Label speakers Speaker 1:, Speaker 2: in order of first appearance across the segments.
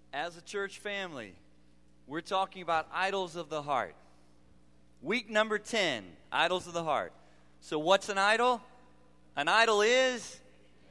Speaker 1: As a church family, we're talking about idols of the heart. Week number 10, idols of the heart. So what's an idol? An idol is...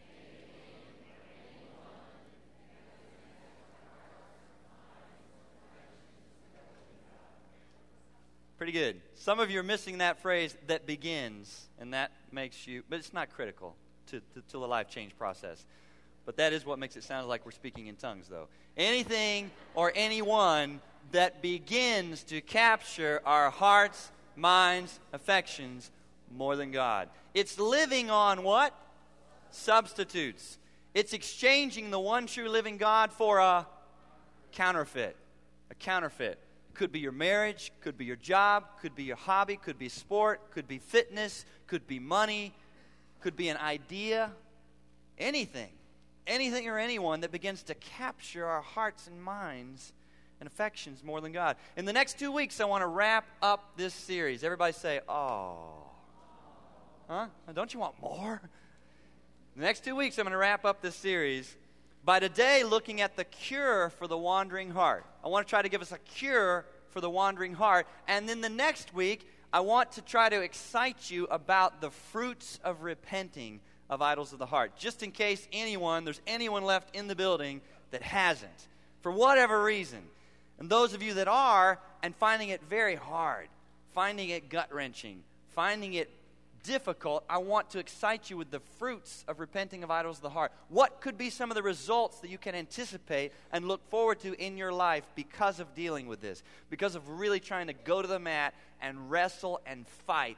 Speaker 1: Pretty good. Some of you are missing that phrase, that begins, and that makes you... But it's not critical to the life change process. But that is what makes it sound like we're speaking in tongues, though. Anything or anyone that begins to capture our hearts, minds, affections more than God. It's living on what? Substitutes. It's exchanging the one true living God for a counterfeit. A counterfeit. Could be your marriage, could be your job, could be your hobby, could be sport, could be fitness, could be money, could be an idea. Anything or anyone that begins to capture our hearts and minds and affections more than God. In the next 2 weeks, I want to wrap up this series. Everybody say, oh. Huh? Don't you want more? In the next 2 weeks, I'm going to wrap up this series by today looking at the cure for the wandering heart. I want to try to give us a cure for the wandering heart. And then the next week, I want to try to excite you about the fruits of repenting of idols of the heart. Just in case there's anyone left in the building that hasn't, for whatever reason. And those of you that are, and finding it very hard, finding it gut-wrenching, finding it difficult, I want to excite you with the fruits of repenting of idols of the heart. What could be some of the results that you can anticipate and look forward to in your life because of dealing with this? Because of really trying to go to the mat and wrestle and fight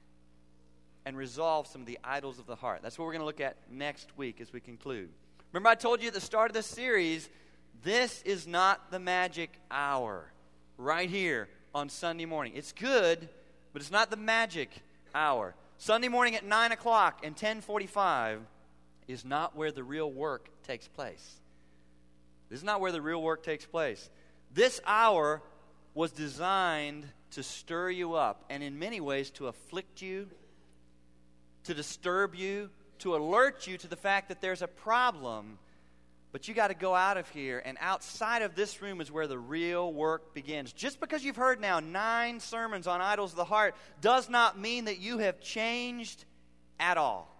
Speaker 1: and resolve some of the idols of the heart. That's what we're going to look at next week as we conclude. Remember I told you at the start of this series, this is not the magic hour right here on Sunday morning. It's good, but it's not the magic hour. Sunday morning at 9 o'clock and 10:45 is not where the real work takes place. This is not where the real work takes place. This hour was designed to stir you up and in many ways to afflict you, to disturb you, to alert you to the fact that there's a problem. But you got to go out of here, and outside of this room is where the real work begins. Just because you've heard now 9 sermons on idols of the heart does not mean that you have changed at all.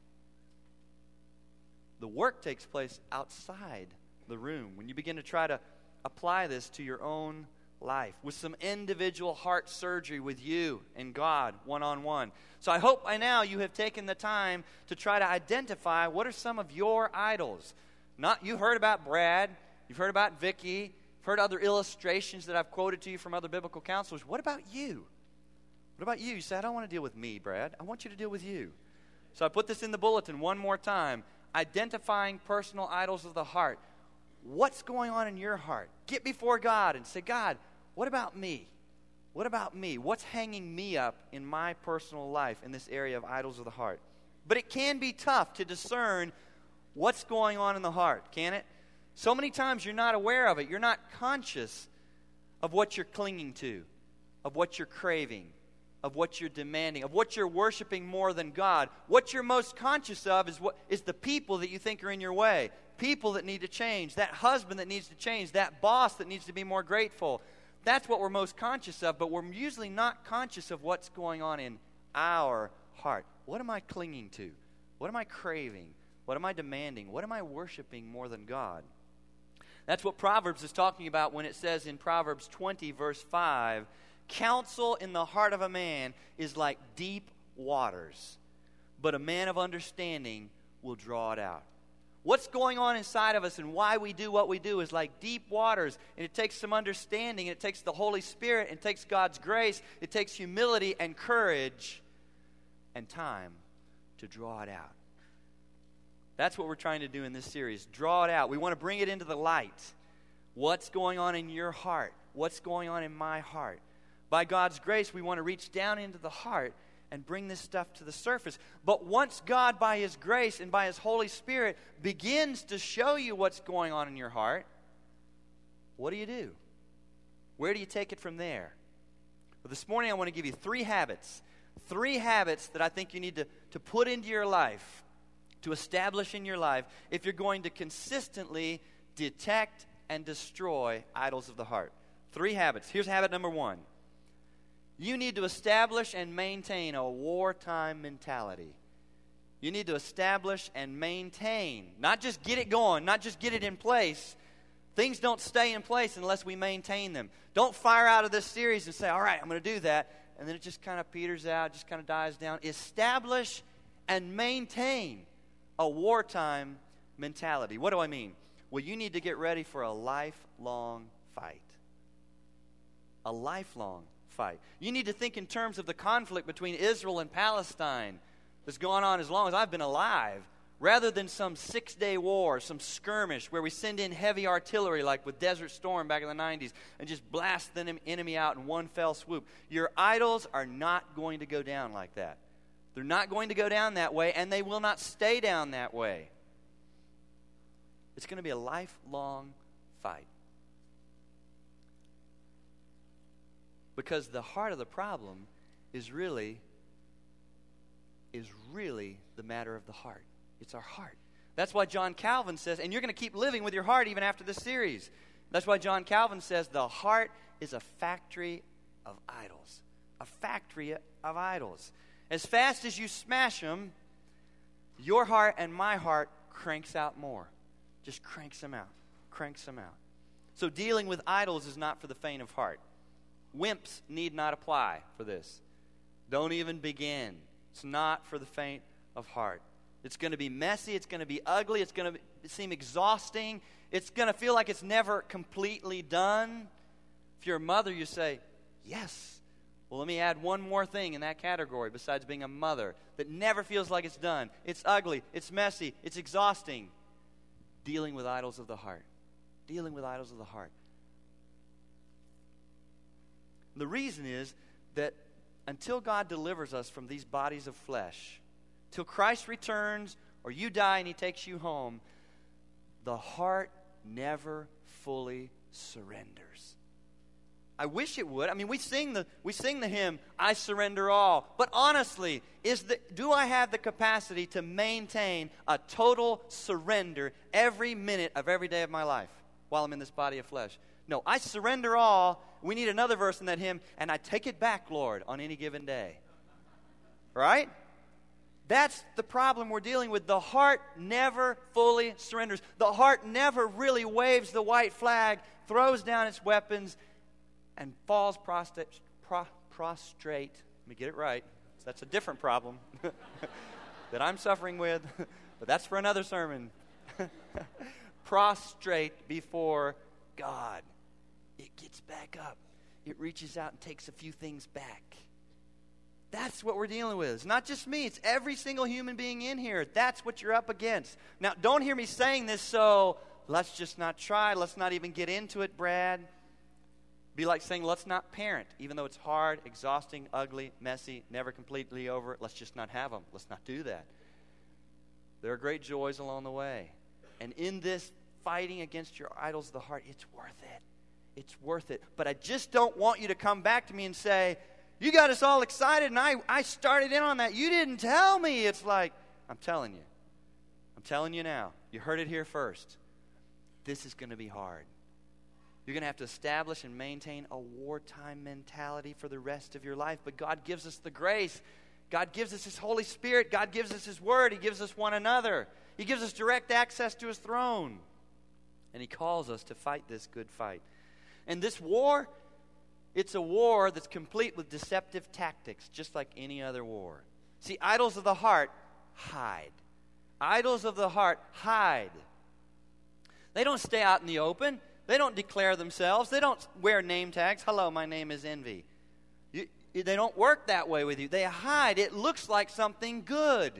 Speaker 1: The work takes place outside the room when you begin to try to apply this to your own life with some individual heart surgery with you and God one-on-one. So I hope by now you have taken the time to try to identify what are some of your idols. You've heard about Brad, you've heard about Vicky, you've heard other illustrations that I've quoted to you from other biblical counselors. What about you? What about you? You say, I don't want to deal with me, Brad. I want you to deal with you. So I put this in the bulletin one more time. Identifying personal idols of the heart. What's going on in your heart? Get before God and say, God, what about me? What about me? What's hanging me up in my personal life in this area of idols of the heart? But it can be tough to discern what's going on in the heart, can it? So many times you're not aware of it. You're not conscious of what you're clinging to, of what you're craving, of what you're demanding, of what you're worshiping more than God. What you're most conscious of is the people that you think are in your way, people that need to change, that husband that needs to change, that boss that needs to be more grateful. That's what we're most conscious of, but we're usually not conscious of what's going on in our heart. What am I clinging to? What am I craving? What am I demanding? What am I worshiping more than God? That's what Proverbs is talking about when it says in Proverbs 20, verse 5, counsel in the heart of a man is like deep waters, but a man of understanding will draw it out. What's going on inside of us and why we do what we do is like deep waters, and it takes some understanding, and it takes the Holy Spirit, and it takes God's grace, it takes humility and courage and time to draw it out. That's what we're trying to do in this series. Draw it out. We want to bring it into the light. What's going on in your heart? What's going on in my heart? By God's grace, we want to reach down into the heart and bring this stuff to the surface. But once God, by His grace and by His Holy Spirit, begins to show you what's going on in your heart, what do? Where do you take it from there? Well, this morning I want to give you 3 habits. 3 habits that I think you need to put into your life, to establish in your life, if you're going to consistently detect and destroy idols of the heart. 3 habits. Here's habit number 1. You need to establish and maintain a wartime mentality. You need to establish and maintain, not just get it going, not just get it in place. Things don't stay in place unless we maintain them. Don't fire out of this series and say, all right, I'm going to do that, and then it just kind of peters out, just kind of dies down. Establish and maintain a wartime mentality. What do I mean? Well, you need to get ready for a lifelong fight. A lifelong fight. You need to think in terms of the conflict between Israel and Palestine that's gone on as long as I've been alive, rather than some 6-day war, some skirmish where we send in heavy artillery like with Desert Storm back in the 90s and just blast the enemy out in one fell swoop. Your idols are not going to go down like that. They're not going to go down that way, and they will not stay down that way. It's going to be a lifelong fight. Because the heart of the problem is really the matter of the heart. It's our heart. That's why John Calvin says, and you're going to keep living with your heart even after this series. That's why John Calvin says the heart is a factory of idols. A factory of idols. As fast as you smash them, your heart and my heart cranks out more. Just cranks them out. Cranks them out. So dealing with idols is not for the faint of heart. Wimps need not apply for this. Don't even begin. It's not for the faint of heart. It's going to be messy. It's going to be ugly. It's going to seem exhausting. It's going to feel like it's never completely done. If you're a mother, you say, yes. Well, let me add one more thing in that category besides being a mother that never feels like it's done. It's ugly. It's messy. It's exhausting. Dealing with idols of the heart. Dealing with idols of the heart. The reason is that until God delivers us from these bodies of flesh, till Christ returns or you die and he takes you home, the heart never fully surrenders. I wish it would. I mean, we sing the hymn, I surrender all. But honestly, do I have the capacity to maintain a total surrender every minute of every day of my life while I'm in this body of flesh? No, I surrender all. We need another verse in that hymn, and I take it back, Lord, on any given day. Right? That's the problem we're dealing with. The heart never fully surrenders. The heart never really waves the white flag, throws down its weapons, and falls prostrate. Let me get it right. That's a different problem that I'm suffering with, but that's for another sermon. Prostrate before God. It gets back up. It reaches out and takes a few things back. That's what we're dealing with. It's not just me. It's every single human being in here. That's what you're up against. Now, don't hear me saying this, so let's just not try. Let's not even get into it, Brad. Be like saying, let's not parent, even though it's hard, exhausting, ugly, messy, never completely over. Let's just not have them. Let's not do that. There are great joys along the way. And in this fighting against your idols of the heart, it's worth it. It's worth it. But I just don't want you to come back to me and say, you got us all excited and I started in on that. You didn't tell me. It's like, I'm telling you. I'm telling you now. You heard it here first. This is going to be hard. You're going to have to establish and maintain a wartime mentality for the rest of your life. But God gives us the grace. God gives us His Holy Spirit. God gives us His Word. He gives us one another. He gives us direct access to His throne. And He calls us to fight this good fight. And this war, it's a war that's complete with deceptive tactics, just like any other war. See, idols of the heart hide. Idols of the heart hide. They don't stay out in the open. They don't declare themselves. They don't wear name tags. Hello, my name is Envy. They don't work that way with you. They hide. It looks like something good.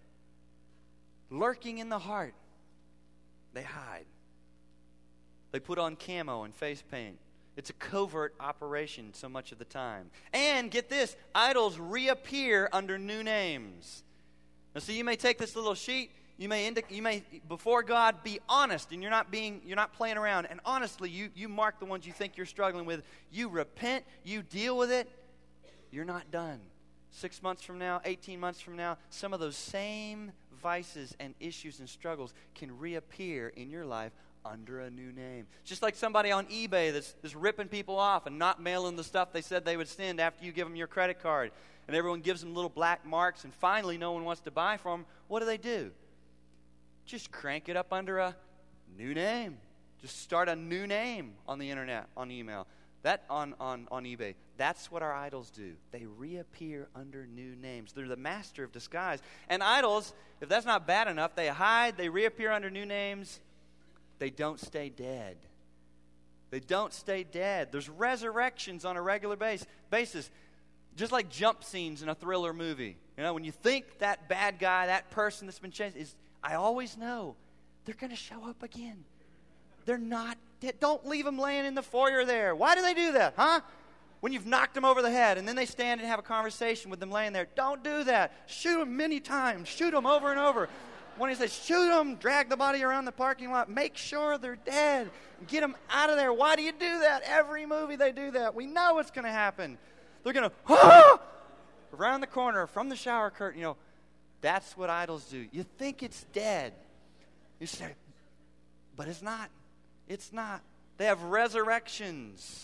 Speaker 1: Lurking in the heart. They hide. They put on camo and face paint. It's a covert operation so much of the time. And get this, idols reappear under new names. Now, so you may take this little sheet. You may before God be honest, and you're not playing around. And honestly, you mark the ones you think you're struggling with. You repent. You deal with it. You're not done. 6 months from now, 18 months from now, some of those same vices and issues and struggles can reappear in your life under a new name. Just like somebody on eBay that's ripping people off and not mailing the stuff they said they would send after you give them your credit card. And everyone gives them little black marks, and finally no one wants to buy from them. What do? Just crank it up under a new name. Just start a new name on the internet, on email. That on eBay. That's what our idols do. They reappear under new names. They're the master of disguise. And idols, if that's not bad enough, they hide, they reappear under new names. They don't stay dead. They don't stay dead. There's resurrections on a regular basis. Just like jump scenes in a thriller movie. You know, when you think that bad guy, that person that's been changed, I always know they're going to show up again. They're not dead. Don't leave them laying in the foyer there. Why do they do that, huh? When you've knocked them over the head and then they stand and have a conversation with them laying there. Don't do that. Shoot them many times. Shoot them over and over. When he says shoot them, drag the body around the parking lot, make sure they're dead. Get them out of there. Why do you do that? Every movie they do that. We know what's going to happen. They're going to, around the corner from the shower curtain. You know, that's what idols do. You think it's dead. You say, but it's not. It's not. They have resurrections.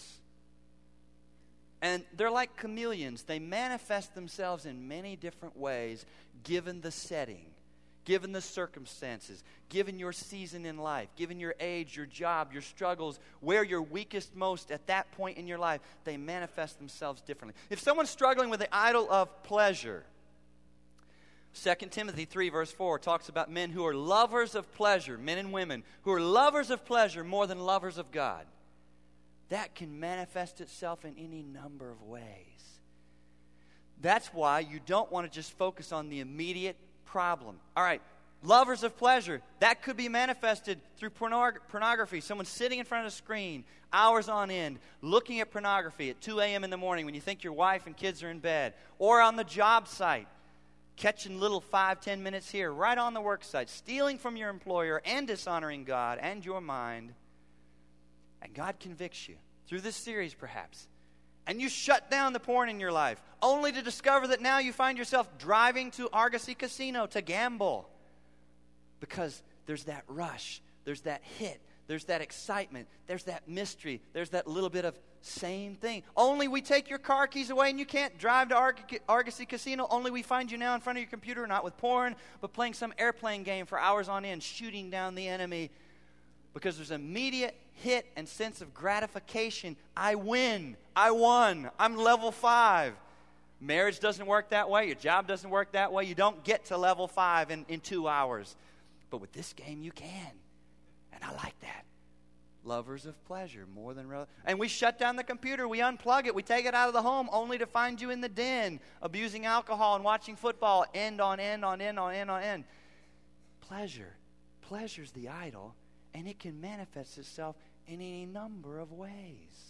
Speaker 1: And they're like chameleons. They manifest themselves in many different ways given the setting, given the circumstances, given your season in life, given your age, your job, your struggles, where you're weakest most at that point in your life. They manifest themselves differently. If someone's struggling with the idol of pleasure, 2 Timothy 3 verse 4 talks about men who are lovers of pleasure, men and women who are lovers of pleasure more than lovers of God. That can manifest itself in any number of ways. That's why you don't want to just focus on the immediate problem. All right, lovers of pleasure, that could be manifested through pornography. Someone sitting in front of a screen, hours on end, looking at pornography at 2 a.m. in the morning when you think your wife and kids are in bed. Or on the job site, catching little 5-10 minutes here, right on the work site, stealing from your employer and dishonoring God and your mind. And God convicts you through this series perhaps. And you shut down the porn in your life, only to discover that now you find yourself driving to Argosy Casino to gamble. Because there's that rush, there's that hit, there's that excitement, there's that mystery, there's that little bit of same thing. Only we take your car keys away and you can't drive to Argosy Casino. Only we find you now in front of your computer, not with porn, but playing some airplane game for hours on end, shooting down the enemy. Because there's immediate hit and sense of gratification. I win. I won. I'm level 5. Marriage doesn't work that way. Your job doesn't work that way. You don't get to level 5 in 2 hours. But with this game, you can. And I like that. Lovers of pleasure more than... And we shut down the computer. We unplug it. We take it out of the home only to find you in the den, abusing alcohol and watching football, end on end on end on end on end. Pleasure. Pleasure's the idol. And it can manifest itself in any number of ways.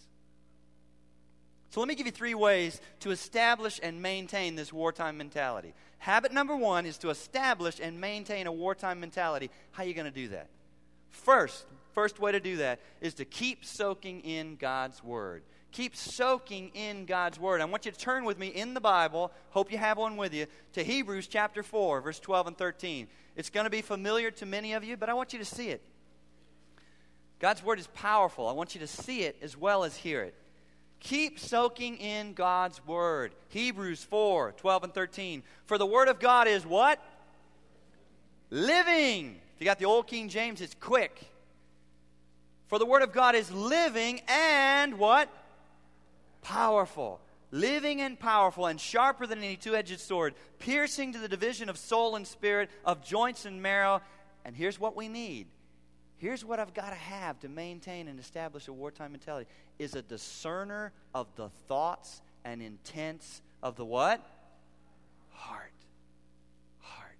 Speaker 1: So let me give you 3 ways to establish and maintain this wartime mentality. Habit number 1 is to establish and maintain a wartime mentality. How are you going to do that? First way to do that is to keep soaking in God's Word. Keep soaking in God's Word. I want you to turn with me in the Bible, hope you have one with you, to Hebrews chapter 4, verse 12 and 13. It's going to be familiar to many of you, but I want you to see it. God's Word is powerful. I want you to see it as well as hear it. Keep soaking in God's Word. Hebrews 4, 12 and 13. For the Word of God is what? Living. If you got the old King James, it's quick. For the Word of God is living and what? Powerful. Living and powerful and sharper than any two-edged sword, piercing to the division of soul and spirit, of joints and marrow. And here's what we need. Here's what I've got to have to maintain and establish a wartime mentality, is a discerner of the thoughts and intents of the what? Heart. Heart.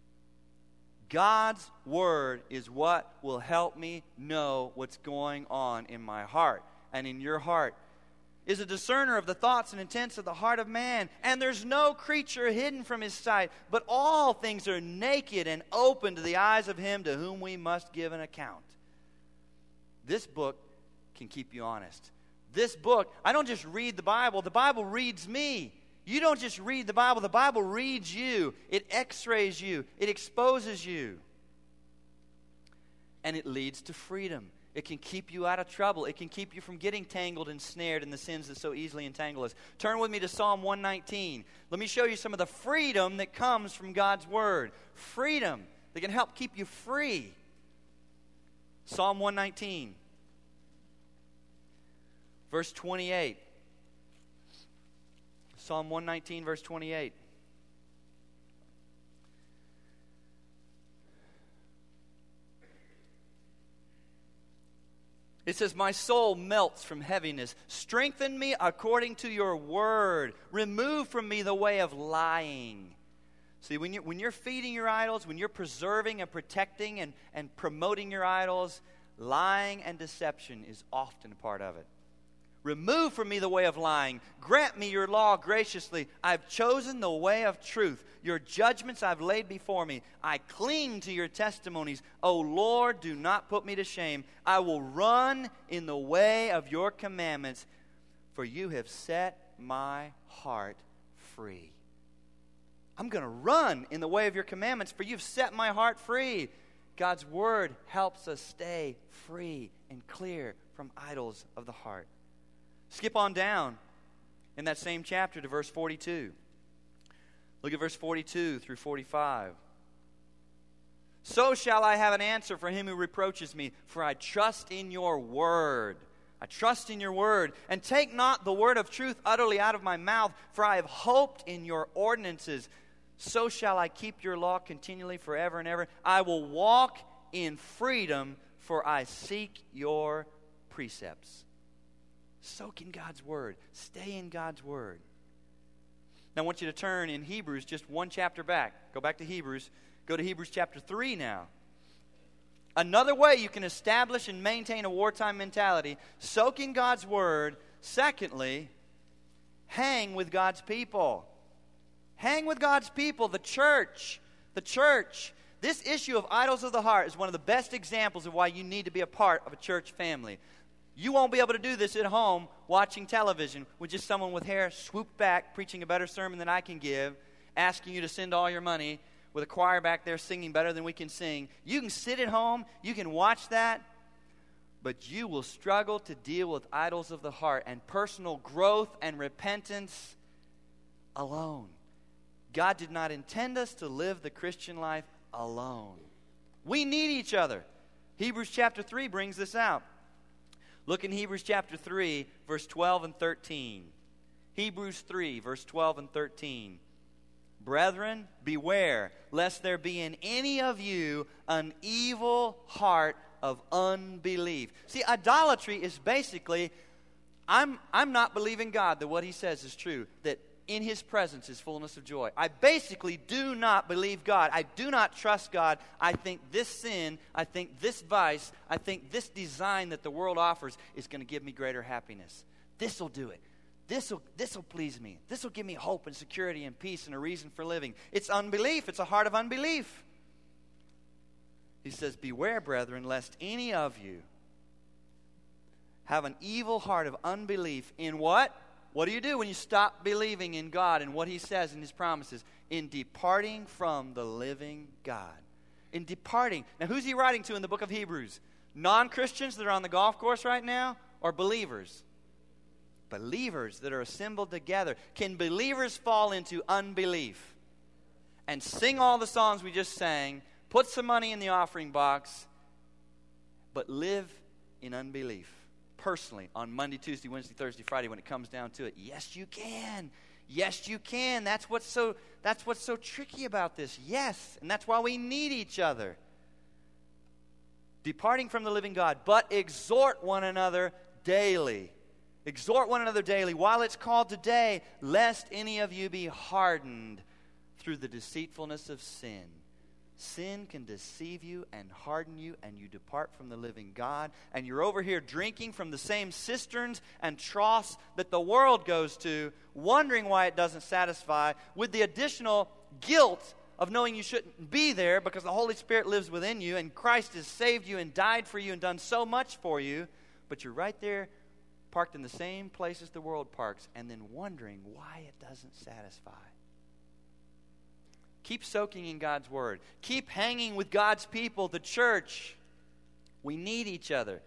Speaker 1: God's Word is what will help me know what's going on in my heart and in your heart. Is a discerner of the thoughts and intents of the heart of man. And there's no creature hidden from his sight, but all things are naked and open to the eyes of him to whom we must give an account. This book can keep you honest. This book, I don't just read the Bible reads me. You don't just read the Bible reads you. It x-rays you. It exposes you. and it leads to freedom. It can keep you out of trouble. It can keep you from getting tangled and snared in the sins that so easily entangle us. Turn with me to Psalm 119. Let me show you some of the freedom that comes from God's Word. Freedom that can help keep you free. Psalm 119, verse 28. Psalm 119, verse 28. It says, my soul melts from heaviness. Strengthen me according to your word. Remove from me the way of lying. See, when you're feeding your idols, when you're preserving and protecting and promoting your idols, lying and deception is often a part of it. Remove from me the way of lying. Grant me your law graciously. I've chosen the way of truth. Your judgments I've laid before me. I cling to your testimonies. O Lord, do not put me to shame. I will run in the way of your commandments, for you have set my heart free. I'm going to run in the way of your commandments, for you've set my heart free. God's word helps us stay free and clear from idols of the heart. Skip on down in that same chapter to verse 42. Look at verse 42 through 45. So shall I have an answer for him who reproaches me, for I trust in your word. I trust in your word. And take not the word of truth utterly out of my mouth, for I have hoped in your ordinances. So shall I keep your law continually forever and ever. I will walk in freedom, for I seek your precepts. Soak in God's word. Stay in God's word. Now I want you to turn in Hebrews just one chapter back. Go back to Hebrews. Go to Hebrews chapter 3 now. Another way you can establish and maintain a wartime mentality, soak in God's word. Secondly, hang with God's people. Hang with God's people, the church. The church. This issue of idols of the heart is one of the best examples of why you need to be a part of a church family. You won't be able to do this at home watching television with just someone with hair swooped back preaching a better sermon than I can give, asking you to send all your money, with a choir back there singing better than we can sing. You can sit at home, you can watch that, but you will struggle to deal with idols of the heart and personal growth and repentance alone. God did not intend us to live the Christian life alone. We need each other. Hebrews chapter 3 brings this out. Look in Hebrews chapter 3, verse 12 and 13. Hebrews 3, verse 12 and 13. Brethren, beware, lest there be in any of you an evil heart of unbelief. See, idolatry is basically, I'm not believing God that what he says is true, that in his presence is fullness of joy. I basically do not believe God. I do not trust God. I think this sin, I think this vice, I think this design that the world offers is going to give me greater happiness. This will do it. This will please me. This will give me hope and security and peace and a reason for living. It's unbelief. It's a heart of unbelief. He says, beware, brethren, lest any of you have an evil heart of unbelief in what? What do you do when you stop believing in God and what he says in his promises? In departing from the living God. In departing. Now, who's he writing to in the book of Hebrews? Non-Christians that are on the golf course right now, or believers? Believers that are assembled together. Can believers fall into unbelief and sing all the songs we just sang, put some money in the offering box, but live in unbelief? Personally, on Monday, Tuesday, Wednesday, Thursday, Friday, when it comes down to it, yes, you can. Yes, you can. That's what's so tricky about this. Yes, and that's why we need each other. Departing from the living God, but exhort one another daily. Exhort one another daily while it's called today, lest any of you be hardened through the deceitfulness of sin. Sin can deceive you and harden you, and you depart from the living God. And you're over here drinking from the same cisterns and troughs that the world goes to, wondering why it doesn't satisfy, with the additional guilt of knowing you shouldn't be there because the Holy Spirit lives within you, and Christ has saved you and died for you and done so much for you. But you're right there, parked in the same place as the world parks, and then wondering why it doesn't satisfy. Keep soaking in God's word. Keep hanging with God's people, the church. We need each other.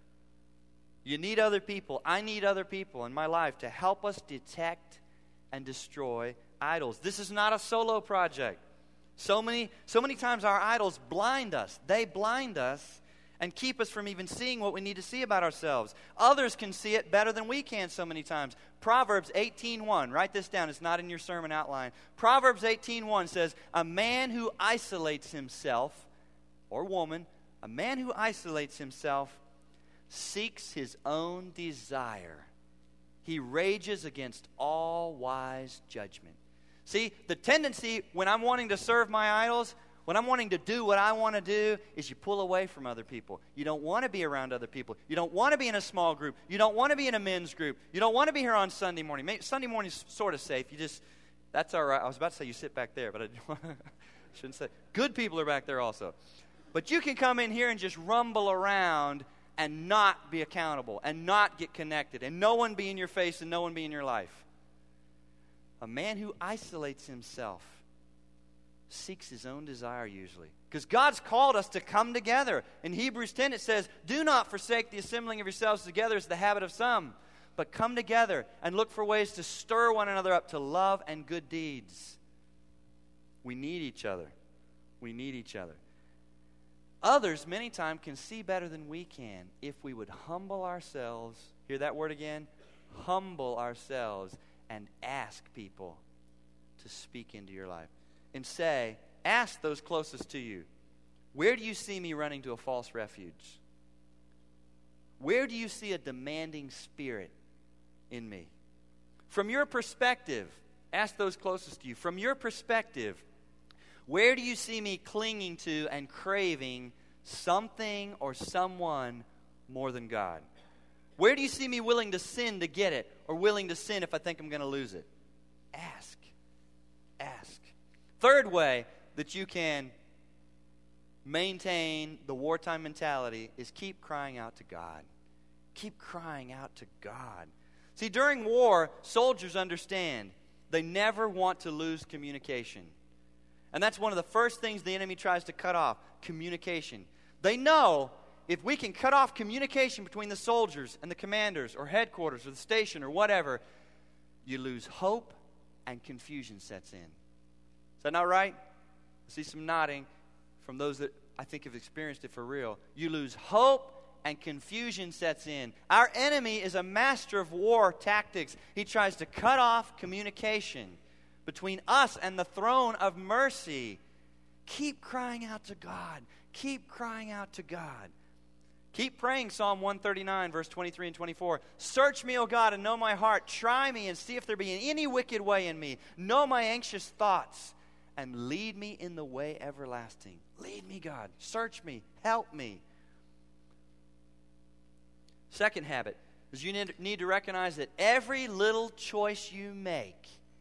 Speaker 1: You need other people. I need other people in my life to help us detect and destroy idols. This is not a solo project. So many times our idols blind us. They blind us and keep us from even seeing what we need to see about ourselves. Others can see it better than we can so many times. Proverbs 18:1. Write this down. It's not in your sermon outline. Proverbs 18:1 says, a man who isolates himself, or woman, a man who isolates himself seeks his own desire. He rages against all wise judgment. See, the tendency when I'm wanting to serve my idols, when I'm wanting to do what I want to do, is you pull away from other people. You don't want to be around other people. You don't want to be in a small group. You don't want to be in a men's group. You don't want to be here on Sunday morning. Sunday morning's sort of safe. That's all right. I was about to say you sit back there, but I shouldn't say. Good people are back there also. But you can come in here and just rumble around and not be accountable and not get connected and no one be in your face and no one be in your life. A man who isolates himself seeks his own desire usually. Because God's called us to come together. In Hebrews 10 it says, do not forsake the assembling of yourselves together as the habit of some, but come together and look for ways to stir one another up to love and good deeds. We need each other. We need each other. Others many times can see better than we can if we would humble ourselves. Hear that word again? Humble ourselves and ask people to speak into your life. And say, ask those closest to you, where do you see me running to a false refuge? Where do you see a demanding spirit in me? From your perspective, ask those closest to you. From your perspective, where do you see me clinging to and craving something or someone more than God? Where do you see me willing to sin to get it, or willing to sin if I think I'm going to lose it? Ask. Ask. Third way that you can maintain the wartime mentality is keep crying out to God. Keep crying out to God. See, during war, soldiers understand they never want to lose communication. And that's one of the first things the enemy tries to cut off, communication. They know if we can cut off communication between the soldiers and the commanders or headquarters or the station or whatever, you lose hope and confusion sets in. Is that not right? I see some nodding from those that I think have experienced it for real. You lose hope and confusion sets in. Our enemy is a master of war tactics. He tries to cut off communication between us and the throne of mercy. Keep crying out to God. Keep crying out to God. Keep praying Psalm 139, verse 23 and 24. Search me, O God, and know my heart. Try me and see if there be any wicked way in me. Know my anxious thoughts and lead me in the way everlasting. Lead me, God. Search me. Help me. Second habit is you need to recognize that every little choice you make,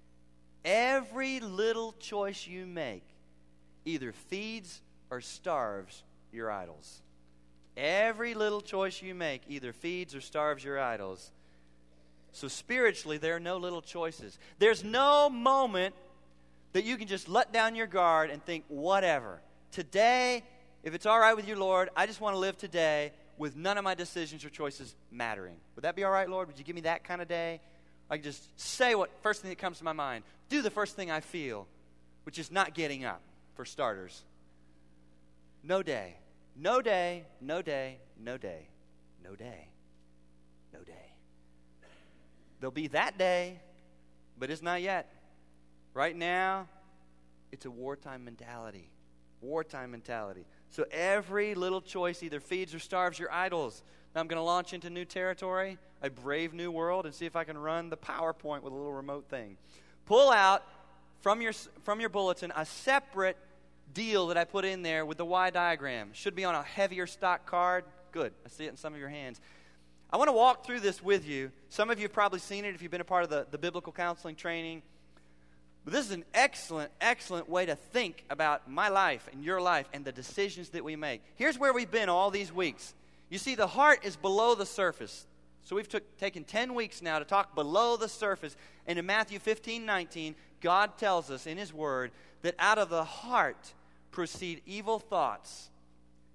Speaker 1: either feeds or starves your idols. Every little choice you make either feeds or starves your idols. So spiritually, there are no little choices. There's no moment that you can just let down your guard and think, whatever. Today, if it's all right with you, Lord, I just want to live today with none of my decisions or choices mattering. Would that be all right, Lord? Would you give me that kind of day? I can just say what first thing that comes to my mind. Do the first thing I feel, which is not getting up, for starters. No day. No day, no day, no day, no day, no day. There'll be that day, but it's not yet. Right now, it's a wartime mentality. Wartime mentality. So every little choice either feeds or starves your idols. Now I'm going to launch into new territory, a brave new world, and see if I can run the PowerPoint with a little remote thing. Pull out from your bulletin a separate deal that I put in there with the Y diagram. Should be on a heavier stock card. Good. I see it in some of your hands. I want to walk through this with you. Some of you have probably seen it if you've been a part of the biblical counseling training. But this is an excellent, excellent way to think about my life and your life and the decisions that we make. Here's where we've been all these weeks. You see, the heart is below the surface. So we've taken 10 weeks now to talk below the surface. And in Matthew 15:19, God tells us in His Word that out of the heart proceed evil thoughts,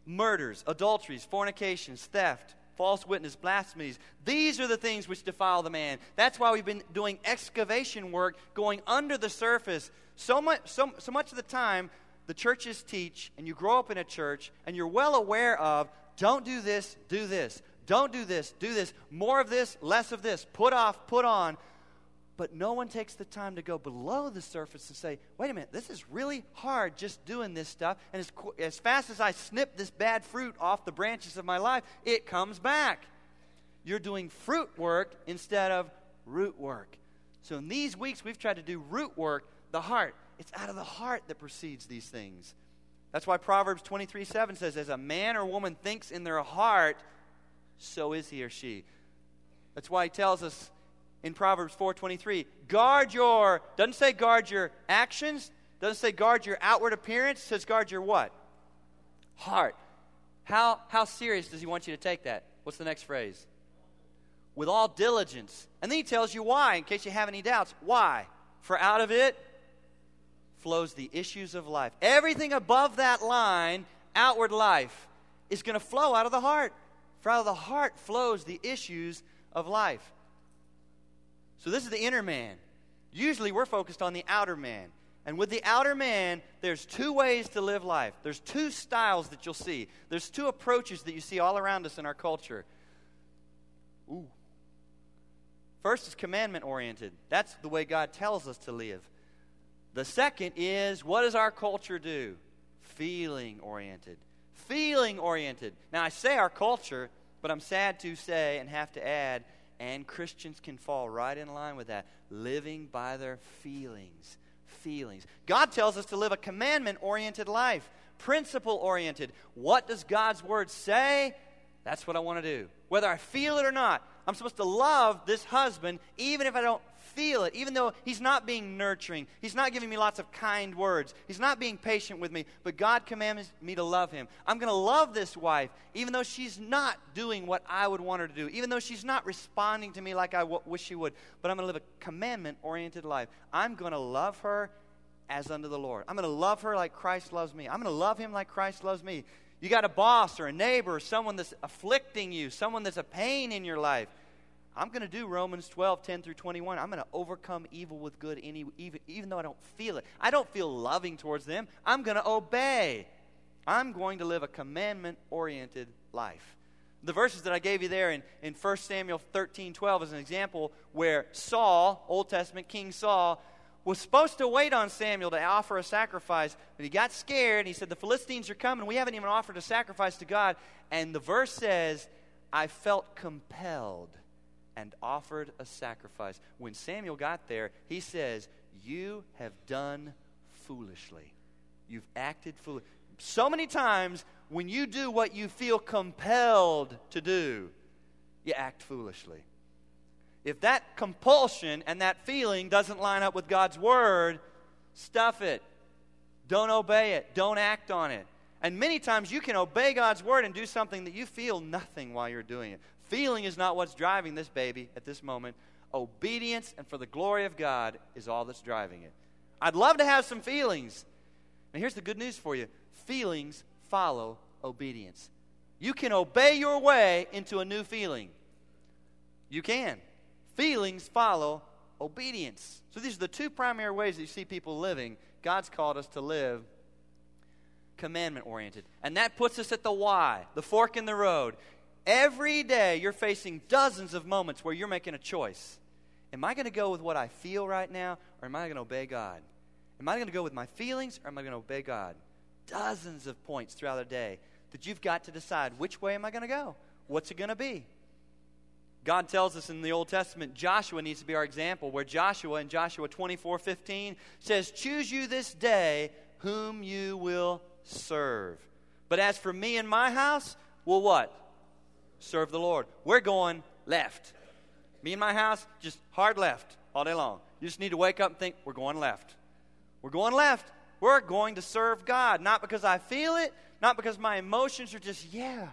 Speaker 1: murders, adulteries, fornications, theft, false witness, blasphemies. These are the things which defile the man. That's why we've been doing excavation work, going under the surface. So much of the time, the churches teach, and you grow up in a church, and you're well aware of, don't do this, do this. Don't do this, do this. More of this, less of this. Put off, put on. But no one takes the time to go below the surface and say, wait a minute, this is really hard just doing this stuff. And as fast as I snip this bad fruit off the branches of my life, it comes back. You're doing fruit work instead of root work. So in these weeks, we've tried to do root work, the heart. It's out of the heart that proceeds these things. That's why Proverbs 23:7 says, as a man or woman thinks in their heart, so is he or she. That's why he tells us in Proverbs 4:23, doesn't say guard your actions, doesn't say guard your outward appearance, it says guard your what? Heart. How serious does he want you to take that? What's the next phrase? With all diligence. And then he tells you why, in case you have any doubts. Why? For out of it flows the issues of life. Everything above that line, outward life, is going to flow out of the heart. For out of the heart flows the issues of life. So this is the inner man. Usually we're focused on the outer man. And with the outer man, there's two ways to live life. There's two styles that you'll see. There's two approaches that you see all around us in our culture. First is commandment-oriented. That's the way God tells us to live. The second is, what does our culture do? Feeling-oriented. Feeling-oriented. Now, I say our culture, but I'm sad to say and have to add, and Christians can fall right in line with that, living by their feelings. Feelings. God tells us to live a commandment-oriented life, principle-oriented. What does God's word say? That's what I want to do. Whether I feel it or not, I'm supposed to love this husband even if I don't feel it, even though he's not being nurturing. He's not giving me lots of kind words. He's not being patient with me, but God commands me to love him. I'm going to love this wife even though she's not doing what I would want her to do, even though she's not responding to me like I wish she would, but I'm going to live a commandment-oriented life. I'm going to love her as unto the Lord. I'm going to love her like Christ loves me. I'm going to love him like Christ loves me. You got a boss or a neighbor or someone that's afflicting you, someone that's a pain in your life. I'm going to do Romans 12:10-21. I'm going to overcome evil with good even though I don't feel it. I don't feel loving towards them. I'm going to obey. I'm going to live a commandment-oriented life. The verses that I gave you there in 1 Samuel 13:12 is an example where Saul, Old Testament King Saul, was supposed to wait on Samuel to offer a sacrifice, but he got scared. He said, the Philistines are coming. We haven't even offered a sacrifice to God. And the verse says, I felt compelled and offered a sacrifice. When Samuel got there, he says, you have done foolishly. You've acted foolishly. So many times when you do what you feel compelled to do, you act foolishly. If that compulsion and that feeling doesn't line up with God's word, stuff it. Don't obey it. Don't act on it. And many times you can obey God's word and do something that you feel nothing while you're doing it. Feeling is not what's driving this baby at this moment. Obedience and for the glory of God is all that's driving it. I'd love to have some feelings. And here's the good news for you. Feelings follow obedience. You can obey your way into a new feeling. You can. Feelings follow obedience. So these are the two primary ways that you see people living. God's called us to live commandment-oriented. And that puts us at the why, the fork in the road. Every day you're facing dozens of moments where you're making a choice. Am I going to go with what I feel right now, or am I going to obey God? Am I going to go with my feelings, or am I going to obey God? Dozens of points throughout the day that you've got to decide, which way am I going to go? What's it going to be? God tells us in the Old Testament, Joshua needs to be our example, where Joshua in Joshua 24:15 says, choose you this day whom you will serve. But as for me and my house, we'll what? Serve the Lord. We're going left. Me and my house, just hard left all day long. You just need to wake up and think, we're going left. We're going left. We're going to serve God. Not because I feel it, not because my emotions are just, yeah,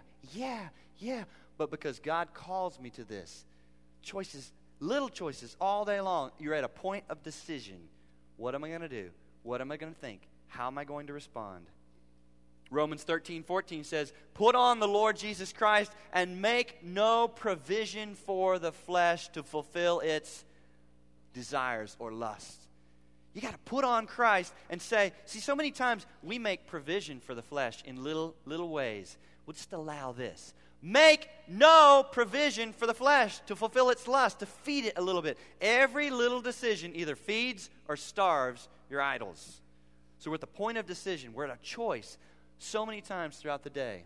Speaker 1: but because God calls me to this. Choices, little choices all day long. You're at a point of decision. What am I going to do? What am I going to think? How am I going to respond? Romans 13:14 says, put on the Lord Jesus Christ and make no provision for the flesh to fulfill its desires or lusts. You got to put on Christ and say, see, so many times we make provision for the flesh in little ways. We'll just allow this. Make no provision for the flesh to fulfill its lust, to feed it a little bit. Every little decision either feeds or starves your idols. So we're at the point of decision. We're at a choice so many times throughout the day.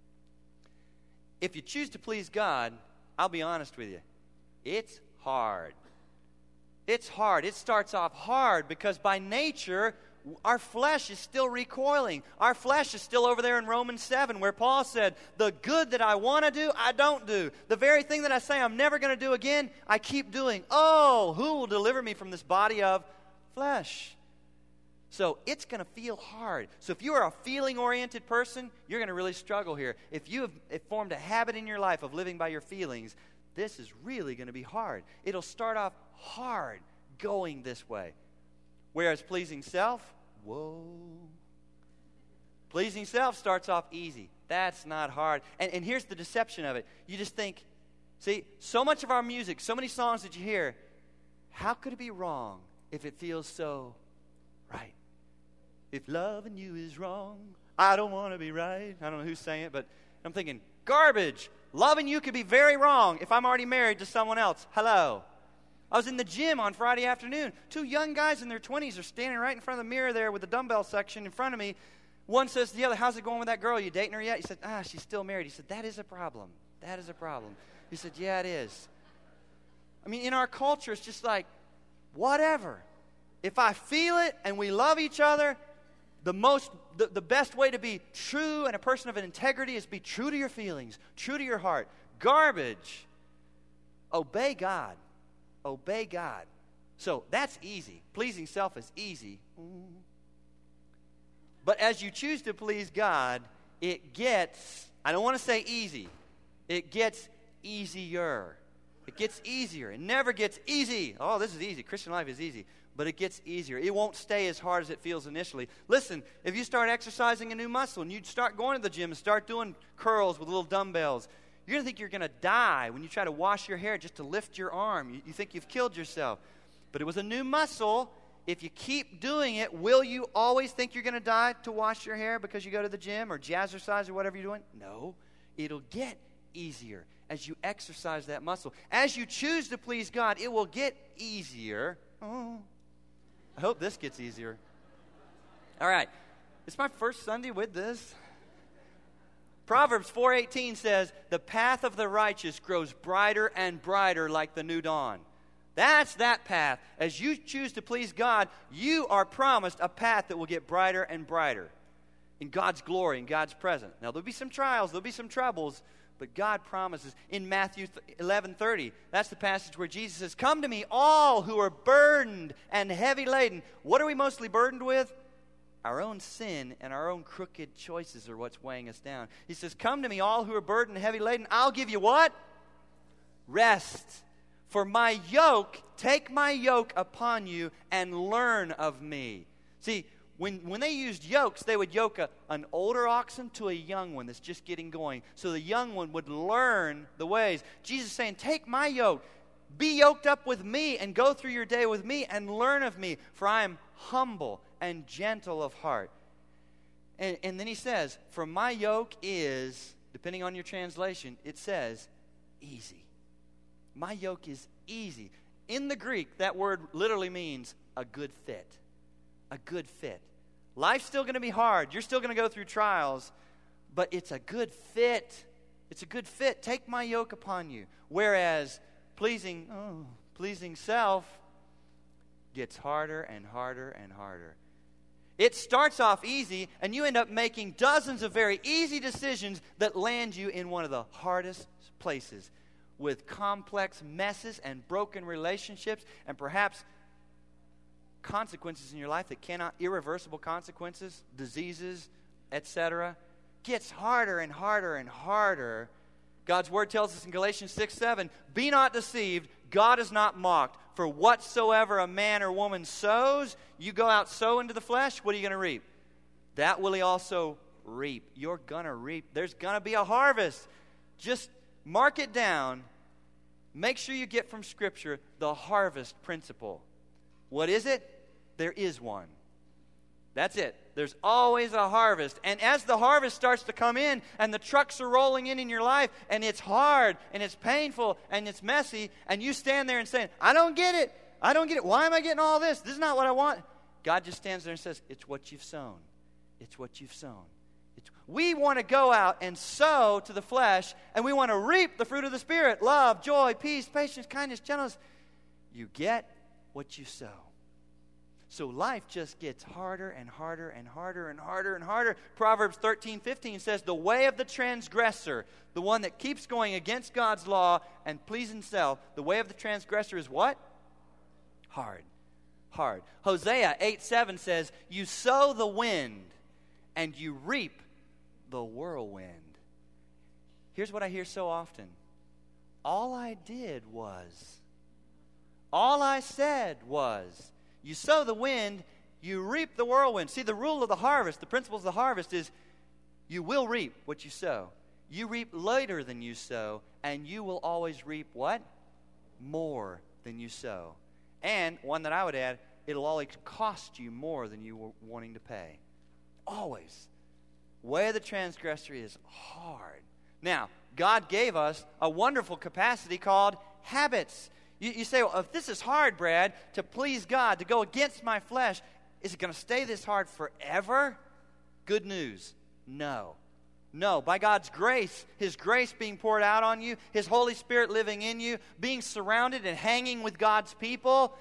Speaker 1: If you choose to please God, I'll be honest with you, it's hard. It's hard. It starts off hard because by nature, our flesh is still recoiling. Our flesh is still over there in Romans 7 where Paul said, the good that I want to do, I don't do. The very thing that I say I'm never going to do again, I keep doing. Oh, who will deliver me from this body of flesh? So it's going to feel hard. So if you are a feeling-oriented person, you're going to really struggle here. If you have formed a habit in your life of living by your feelings, this is really going to be hard. It'll start off hard going this way. Whereas pleasing self, whoa. Pleasing self starts off easy. That's not hard. And here's the deception of it. You just think, see, so much of our music, so many songs that you hear, how could it be wrong if it feels so right? If loving you is wrong, I don't want to be right. I don't know who's saying it, but I'm thinking, garbage. Loving you could be very wrong if I'm already married to someone else. Hello. I was in the gym on Friday afternoon. 2 young guys in their 20s are standing right in front of the mirror there with the dumbbell section in front of me. One says to the other, how's it going with that girl? You dating her yet? He said, she's still married. He said, that is a problem. That is a problem. He said, yeah, it is. I mean, in our culture, it's just like, whatever. If I feel it and we love each other, the best way to be true and a person of integrity is be true to your feelings, true to your heart. Garbage. Obey God. Obey God. So that's easy. Pleasing self is easy. But as you choose to please God, it gets, I don't want to say easy, it gets easier. It gets easier. It never gets easy. Oh, this is easy. Christian life is easy. But it gets easier. It won't stay as hard as it feels initially. Listen, if you start exercising a new muscle and you start going to the gym and start doing curls with little dumbbells, you're going to think you're going to die when you try to wash your hair just to lift your arm. You think you've killed yourself. But it was a new muscle. If you keep doing it, will you always think you're going to die to wash your hair because you go to the gym or jazzercise or whatever you're doing? No. It'll get easier as you exercise that muscle. As you choose to please God, it will get easier. Oh, I hope this gets easier. All right. It's my first Sunday with this. Proverbs 4:18 says, the path of the righteous grows brighter and brighter like the new dawn. That's that path. As you choose to please God, you are promised a path that will get brighter and brighter in God's glory, in God's presence. Now, there'll be some trials, there'll be some troubles, but God promises. In Matthew 11:30, that's the passage where Jesus says, come to me, all who are burdened and heavy laden. What are we mostly burdened with? Our own sin and our own crooked choices are what's weighing us down. He says, come to me, all who are burdened and heavy laden. I'll give you what? Rest. For my yoke, take my yoke upon you and learn of me. See, when they used yokes, they would yoke an older oxen to a young one that's just getting going. So the young one would learn the ways. Jesus is saying, take my yoke. Be yoked up with me and go through your day with me and learn of me. For I am humble and gentle of heart. And then he says, for my yoke is, depending on your translation, it says, easy. My yoke is easy. In the Greek, that word literally means a good fit. A good fit. Life's still going to be hard. You're still going to go through trials, but it's a good fit. It's a good fit. Take my yoke upon you. Whereas pleasing self gets harder and harder and harder. It starts off easy, and you end up making dozens of very easy decisions that land you in one of the hardest places with complex messes and broken relationships and perhaps consequences in your life that cannot, irreversible consequences, diseases, etc. Gets harder and harder and harder. God's word tells us in Galatians 6:7, be not deceived, God is not mocked. For whatsoever a man or woman sows, you go out sow into the flesh, what are you going to reap? That will he also reap. You're going to reap. There's going to be a harvest. Just mark it down. Make sure you get from Scripture the harvest principle. What is it? There is one. That's it. There's always a harvest. And as the harvest starts to come in and the trucks are rolling in your life and it's hard and it's painful and it's messy and you stand there and say, I don't get it. I don't get it. Why am I getting all this? This is not what I want. God just stands there and says, it's what you've sown. It's what you've sown. We want to go out and sow to the flesh, and we want to reap the fruit of the Spirit. Love, joy, peace, patience, kindness, gentleness. You get what you sow. So life just gets harder and harder and harder and harder and harder. Proverbs 13:15 says, the way of the transgressor, the one that keeps going against God's law and pleasing self, the way of the transgressor is what? Hard. Hard. Hosea 8:7 says, you sow the wind and you reap the whirlwind. Here's what I hear so often. All I said was, you sow the wind, you reap the whirlwind. See, the rule of the harvest, the principles of the harvest is you will reap what you sow. You reap later than you sow, and you will always reap what? More than you sow. And one that I would add, it'll always cost you more than you were wanting to pay. Always. Way of the transgressor is hard. Now, God gave us a wonderful capacity called habits. You say, well, if this is hard, Brad, to please God, to go against my flesh, is it going to stay this hard forever? Good news. No. No. By God's grace, His grace being poured out on you, His Holy Spirit living in you, being surrounded and hanging with God's people,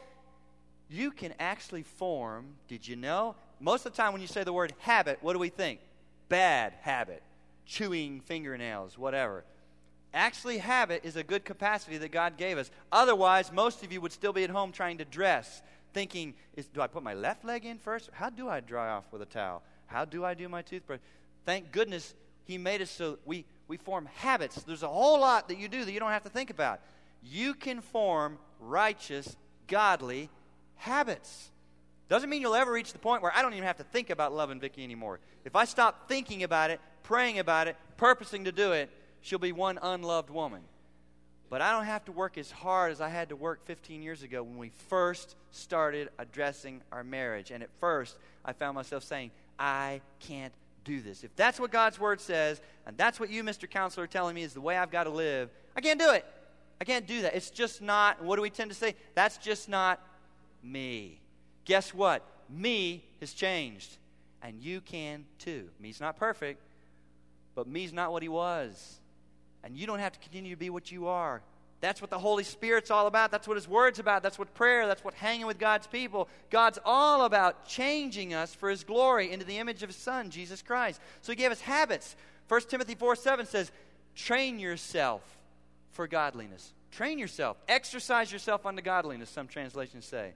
Speaker 1: you can actually form, did you know? Most of the time when you say the word habit, what do we think? Bad habit, chewing fingernails, whatever. Actually, habit is a good capacity that God gave us. Otherwise, most of you would still be at home trying to dress, thinking, do I put my left leg in first? How do I dry off with a towel? How do I do my toothbrush? Thank goodness He made us so we form habits. There's a whole lot that you do that you don't have to think about. You can form righteous, godly habits. Doesn't mean you'll ever reach the point where I don't even have to think about loving Vicki anymore. If I stop thinking about it, praying about it, purposing to do it, she'll be one unloved woman. But I don't have to work as hard as I had to work 15 years ago when we first started addressing our marriage. And at first, I found myself saying, I can't do this. If that's what God's Word says, and that's what you, Mr. Counselor, are telling me is the way I've got to live, I can't do it. I can't do that. It's just not, what do we tend to say? That's just not me. Guess what? Me has changed. And you can too. Me's not perfect, but me's not what he was. And you don't have to continue to be what you are. That's what the Holy Spirit's all about. That's what His Word's about. That's what prayer, that's what hanging with God's people. God's all about changing us for His glory into the image of His Son, Jesus Christ. So He gave us habits. 1 Timothy 4:7 says, train yourself for godliness. Train yourself. Exercise yourself unto godliness, some translations say.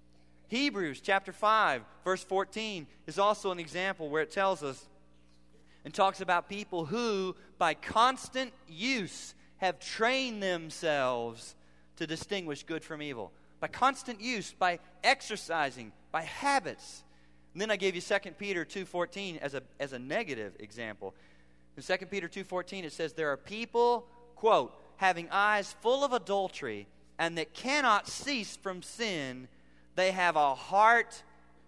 Speaker 1: Hebrews chapter 5, verse 14 is also an example where it tells us and talks about people who, by constant use, have trained themselves to distinguish good from evil. By constant use, by exercising, by habits. And then I gave you 2 Peter 2:14 as a negative example. In 2 Peter 2:14 it says, there are people, quote, having eyes full of adultery and that cannot cease from sin. They have a heart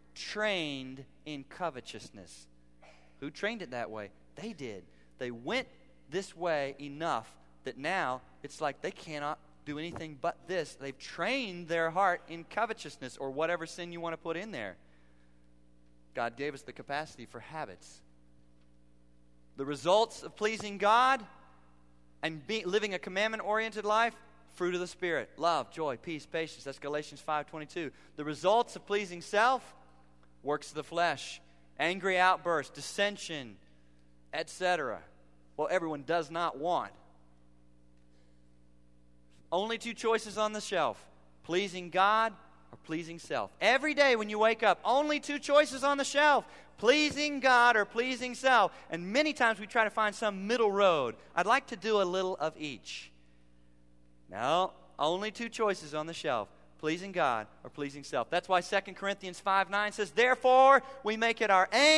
Speaker 1: trained in covetousness. Who trained it that way? They did. They went this way enough that now it's like they cannot do anything but this. They've trained their heart in covetousness or whatever sin you want to put in there. God gave us the capacity for habits. The results of pleasing God and living a commandment-oriented life, fruit of the Spirit, love, joy, peace, patience. That's Galatians 5:22. The results of pleasing self, works of the flesh, angry outbursts, dissension, etc. Well, everyone does not want. Only two choices on the shelf, pleasing God or pleasing self. Every day when you wake up, only two choices on the shelf, pleasing God or pleasing self. And many times we try to find some middle road. I'd like to do a little of each. No, only two choices on the shelf, pleasing God or pleasing self. That's why 2 Corinthians 5:9 says, therefore we make it our aim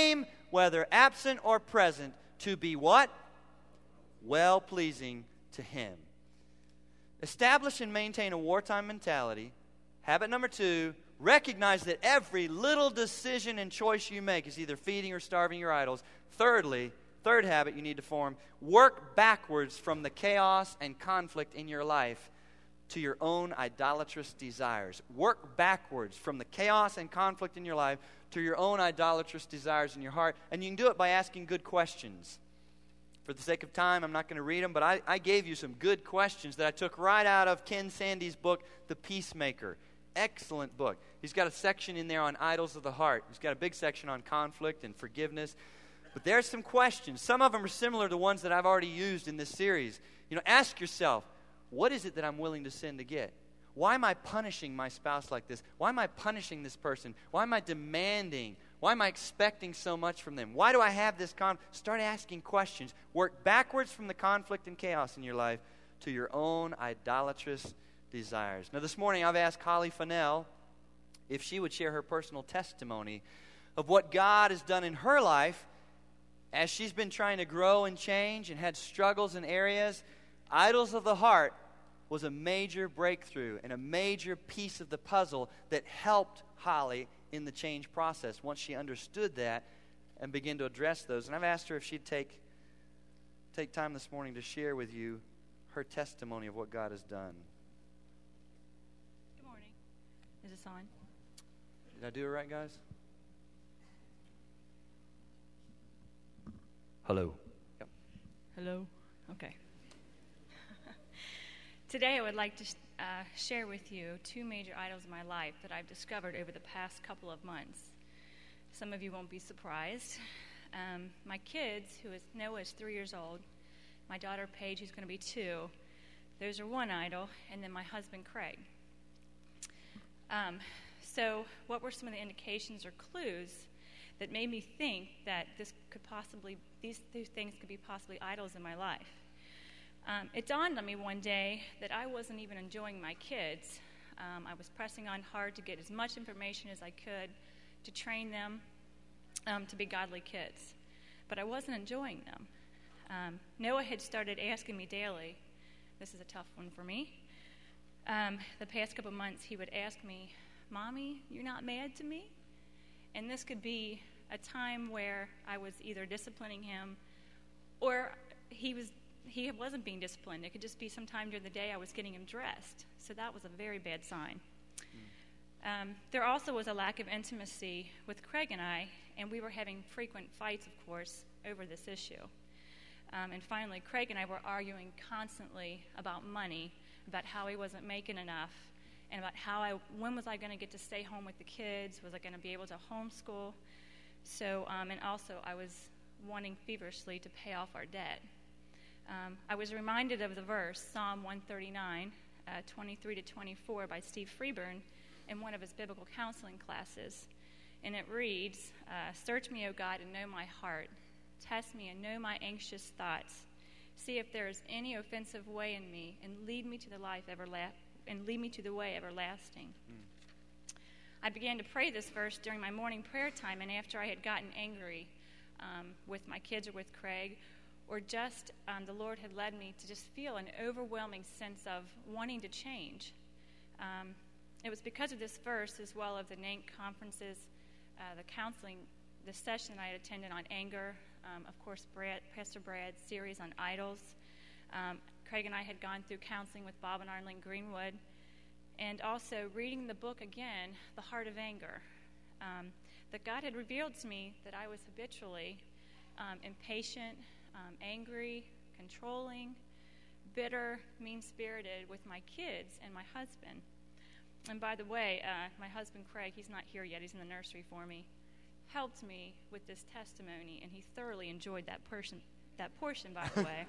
Speaker 1: whether absent or present, to be what? Well-pleasing to Him. Establish and maintain a wartime mentality. Habit number 2, recognize that every little decision and choice you make is either feeding or starving your idols. Thirdly, third habit you need to form, work backwards from the chaos and conflict in your life to your own idolatrous desires. Work backwards from the chaos and conflict in your life to your own idolatrous desires in your heart. And you can do it by asking good questions. For the sake of time, I'm not going to read them, but I gave you some good questions that I took right out of Ken Sande's book, The Peacemaker. Excellent book. He's got a section in there on idols of the heart. He's got a big section on conflict and forgiveness. But there's some questions. Some of them are similar to ones that I've already used in this series. Ask yourself, what is it that I'm willing to sin to get? Why am I punishing my spouse like this? Why am I punishing this person? Why am I demanding? Why am I expecting so much from them? Why do I have this conflict? Start asking questions. Work backwards from the conflict and chaos in your life to your own idolatrous desires. Now, this morning I've asked Holly Fennell if she would share her personal testimony of what God has done in her life as she's been trying to grow and change and had struggles in areas. Idols of the heart was a major breakthrough and a major piece of the puzzle that helped Holly in the change process once she understood that and began to address those. And I've asked her if she'd take time this morning to share with you her testimony of what God has done.
Speaker 2: Good morning. Is this on?
Speaker 1: Did I do it right, guys? Hello. Yep.
Speaker 2: Hello? Okay. Today I would like to share with you 2 major idols in my life that I've discovered over the past couple of months. Some of you won't be surprised. My kids, Noah is 3 years old, my daughter Paige, who's going to be 2, those are one idol, and then my husband Craig. So what were some of the indications or clues that made me think that these 2 things could be possibly idols in my life? It dawned on me one day that I wasn't even enjoying my kids. I was pressing on hard to get as much information as I could to train them to be godly kids. But I wasn't enjoying them. Noah had started asking me daily. This is a tough one for me. The past couple months he would ask me, "Mommy, you're not mad to me?" And this could be a time where I was either disciplining him or he wasn't being disciplined. It could just be sometime during the day I was getting him dressed. So that was a very bad sign. There also was a lack of intimacy with Craig and I, and we were having frequent fights, of course, over this issue. And finally, Craig and I were arguing constantly about money, about how he wasn't making enough, and about when was I going to get to stay home with the kids? Was I going to be able to homeschool? So, and also I was wanting feverishly to pay off our debt. I was reminded of the verse, Psalm 139, 23 to 24 by Steve Freeburn in one of his biblical counseling classes. And it reads, "Search me, O God, and know my heart. Test me and know my anxious thoughts. See if there is any offensive way in me, and lead me to the way everlasting." I began to pray this verse during my morning prayer time, and after I had gotten angry with my kids or with Craig, or just the Lord had led me to just feel an overwhelming sense of wanting to change. It was because of this verse, as well as the NANC conferences, the counseling, the session I had attended on anger, of course, Pastor Brad's series on idols. Craig and I had gone through counseling with Bob and Arlene Greenwood, and also reading the book again, The Heart of Anger, that God had revealed to me that I was habitually impatient, angry, controlling, bitter, mean-spirited with my kids and my husband. And by the way, my husband Craig, he's not here yet, he's in the nursery for me, helped me with this testimony, and he thoroughly enjoyed that portion, by the way.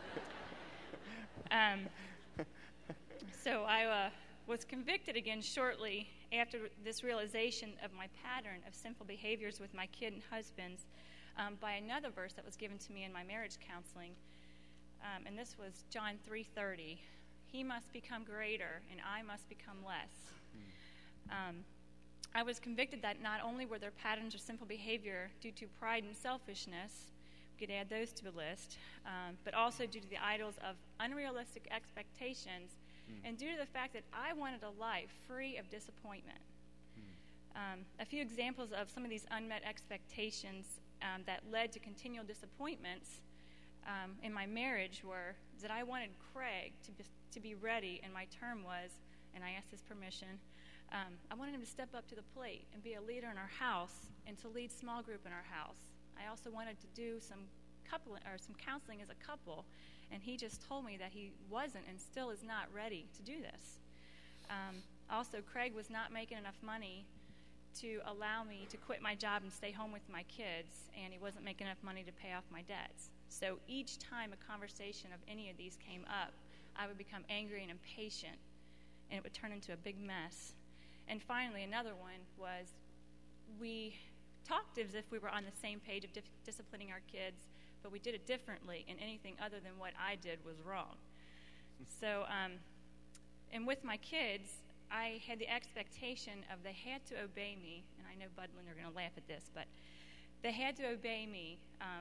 Speaker 2: So I was convicted again shortly after this realization of my pattern of sinful behaviors with my kid and husbands by another verse that was given to me in my marriage counseling. And this was John 3:30. "He must become greater, and I must become less." I was convicted that not only were there patterns of sinful behavior due to pride and selfishness, we could add those to the list, but also due to the idols of unrealistic expectations and due to the fact that I wanted a life free of disappointment. A few examples of some of these unmet expectations that led to continual disappointments in my marriage were that I wanted Craig to be ready, and my term was, and I asked his permission, I wanted him to step up to the plate and be a leader in our house and to lead small group in our house. I also wanted to do some counseling as a couple, and he just told me that he wasn't and still is not ready to do this. Also, Craig was not making enough money to allow me to quit my job and stay home with my kids, and he wasn't making enough money to pay off my debts. So each time a conversation of any of these came up, I would become angry and impatient, and it would turn into a big mess. And finally, another one was we talked as if we were on the same page of disciplining our kids, but we did it differently, and anything other than what I did was wrong. So, and with my kids, I had the expectation of they had to obey me, and I know Bud and Lynn are going to laugh at this, but they had to obey me,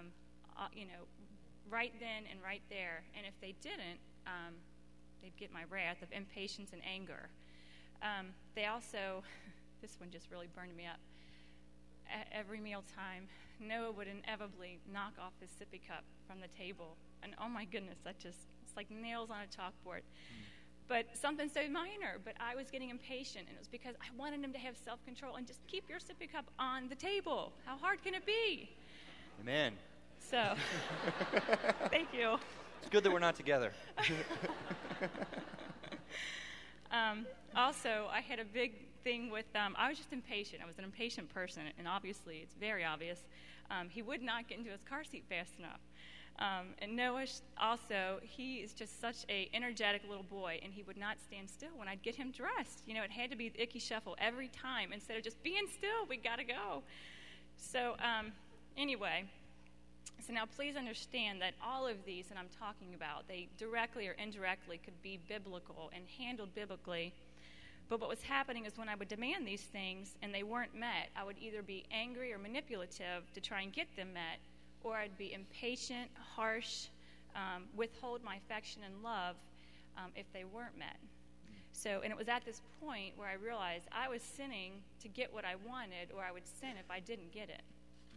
Speaker 2: right then and right there. And if they didn't, they'd get my wrath of impatience and anger. They also, this one just really burned me up. At every mealtime, Noah would inevitably knock off his sippy cup from the table. And oh my goodness, it's like nails on a chalkboard. But something so minor, but I was getting impatient, and it was because I wanted him to have self-control and just keep your sippy cup on the table. How hard can it be?
Speaker 1: Amen.
Speaker 2: So, thank you.
Speaker 1: It's good that we're not together.
Speaker 2: Also, I had a big thing with, I was just impatient. I was an impatient person, and obviously, it's very obvious. He would not get into his car seat fast enough. And Noah also, he is just such a energetic little boy, and he would not stand still when I'd get him dressed. You know, it had to be the icky shuffle every time instead of just being still, we got to go. So anyway, so now please understand that all of these that I'm talking about, they directly or indirectly could be biblical and handled biblically. But what was happening is when I would demand these things and they weren't met, I would either be angry or manipulative to try and get them met, or I'd be impatient, harsh, withhold my affection and love if they weren't met. So, and it was at this point where I realized I was sinning to get what I wanted, or I would sin if I didn't get it.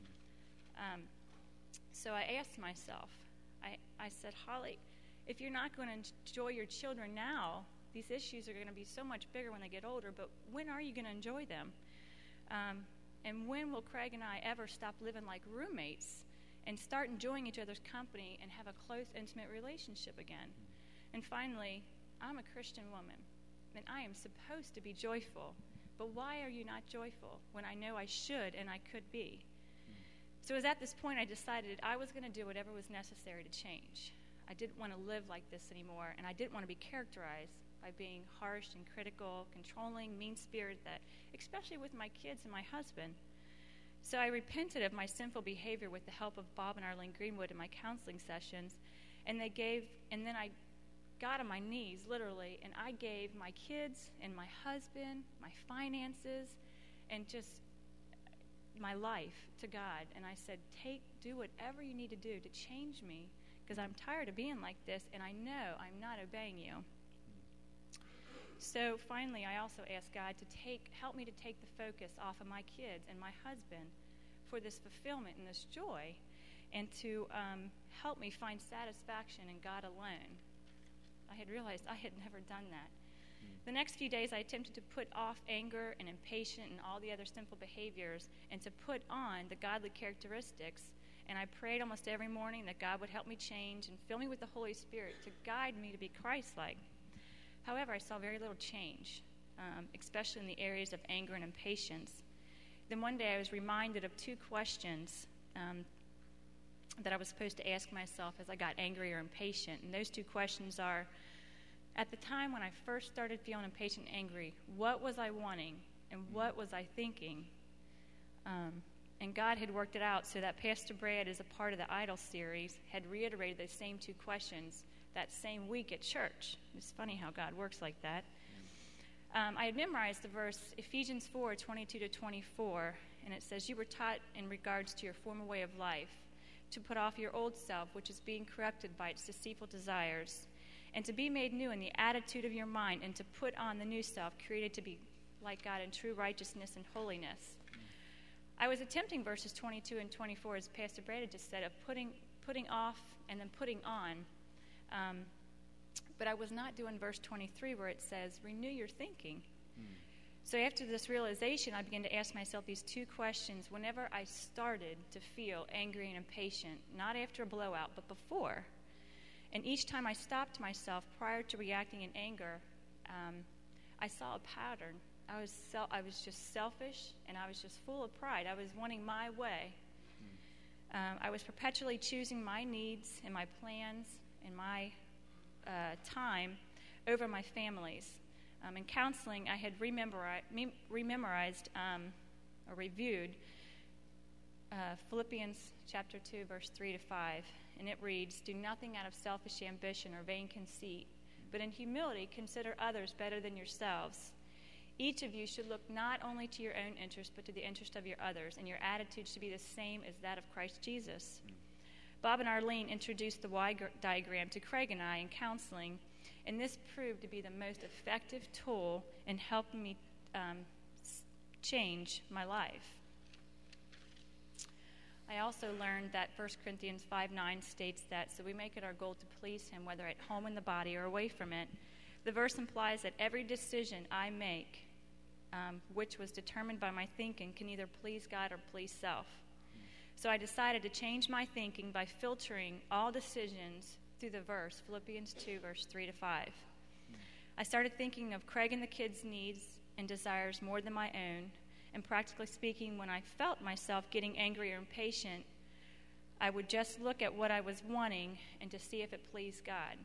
Speaker 2: So I asked myself, I said, Holly, if you're not going to enjoy your children now, these issues are going to be so much bigger when they get older, but when are you going to enjoy them? And when will Craig and I ever stop living like roommates and start enjoying each other's company and have a close, intimate relationship again? And finally, I'm a Christian woman, and I am supposed to be joyful. But why are you not joyful when I know I should and I could be? So it was at this point I decided I was going to do whatever was necessary to change. I didn't want to live like this anymore, and I didn't want to be characterized by being harsh and critical, controlling, mean-spirited, especially with my kids and my husband. So I repented of my sinful behavior with the help of Bob and Arlene Greenwood in my counseling sessions, and then I got on my knees, literally, and I gave my kids and my husband, my finances, and just my life to God. And I said, do whatever you need to do to change me, because I'm tired of being like this, and I know I'm not obeying you. So finally, I also asked God to help me to take the focus off of my kids and my husband for this fulfillment and this joy, and to help me find satisfaction in God alone. I had realized I had never done that. The next few days, I attempted to put off anger and impatience and all the other sinful behaviors and to put on the godly characteristics. And I prayed almost every morning that God would help me change and fill me with the Holy Spirit to guide me to be Christ-like. However, I saw very little change, especially in the areas of anger and impatience. Then one day I was reminded of two questions that I was supposed to ask myself as I got angry or impatient. And those two questions are, at the time when I first started feeling impatient and angry, what was I wanting and what was I thinking? And God had worked it out so that Pastor Brad, as a part of the Idol series, had reiterated those same two questions that same week at church. It's funny how God works like that. I had memorized the verse Ephesians 4:22-24, and it says, "You were taught in regards to your former way of life to put off your old self, which is being corrupted by its deceitful desires, and to be made new in the attitude of your mind, and to put on the new self, created to be like God in true righteousness and holiness." I was attempting verses 22 and 24, as Pastor Brad just said, of putting off and then putting on. But I was not doing verse 23 where it says, "Renew your thinking." So after this realization, I began to ask myself these two questions whenever I started to feel angry and impatient, not after a blowout, but before. And each time I stopped myself prior to reacting in anger, I saw a pattern. I was just selfish, and I was just full of pride. I was wanting my way. I was perpetually choosing my needs and my plans and my time over my family's. In counseling, I had rememorized or reviewed Philippians chapter 2, verse 3-5, and it reads, "Do nothing out of selfish ambition or vain conceit, but in humility consider others better than yourselves. Each of you should look not only to your own interest, but to the interest of your others, and your attitude should be the same as that of Christ Jesus." Bob and Arlene introduced the Y diagram to Craig and I in counseling, and this proved to be the most effective tool in helping me change my life. I also learned that 1 Corinthians 5:9 states that, "So we make it our goal to please him, whether at home in the body or away from it." The verse implies that every decision I make, which was determined by my thinking, can either please God or please self. So I decided to change my thinking by filtering all decisions through the verse, Philippians 2, verse 3-5. I started thinking of Craig and the kids' needs and desires more than my own, and practically speaking, when I felt myself getting angry or impatient, I would just look at what I was wanting and to see if it pleased God.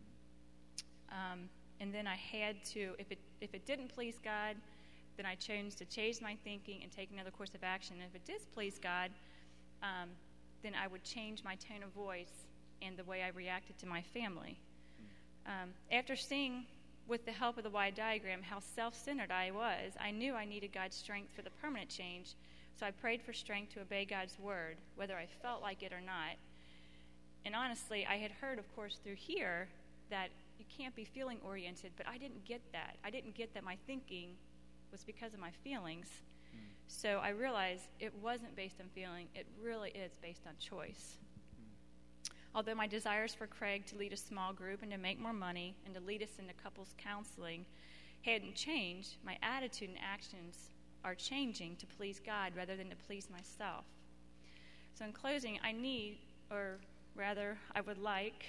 Speaker 2: And then I had to, if it didn't please God, then I chose to change my thinking and take another course of action. And if it did please God, then I would change my tone of voice and the way I reacted to my family. After seeing, with the help of the Y diagram, how self-centered I was, I knew I needed God's strength for the permanent change, so I prayed for strength to obey God's word, whether I felt like it or not. And honestly, I had heard, of course, through here that you can't be feeling-oriented, but I didn't get that. I didn't get that my thinking was because of my feelings. So I realized it wasn't based on feeling. It really is based on choice. Although my desires for Craig to lead a small group and to make more money and to lead us into couples counseling hadn't changed, my attitude and actions are changing to please God rather than to please myself. So in closing, I need, or rather, I would like,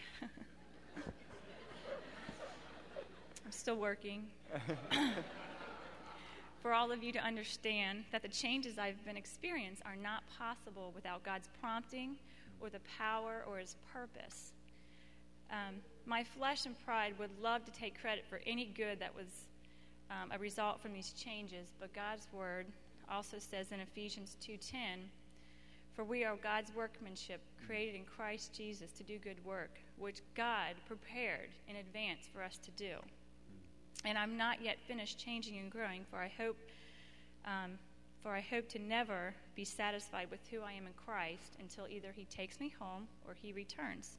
Speaker 2: I'm still working, for all of you to understand that the changes I've been experiencing are not possible without God's prompting or the power or his purpose. My flesh and pride would love to take credit for any good that was a result from these changes, but God's word also says in Ephesians 2:10, "For we are God's workmanship, created in Christ Jesus to do good work, which God prepared in advance for us to do." And I'm not yet finished changing and growing, for I hope to never be satisfied with who I am in Christ until either he takes me home or he returns.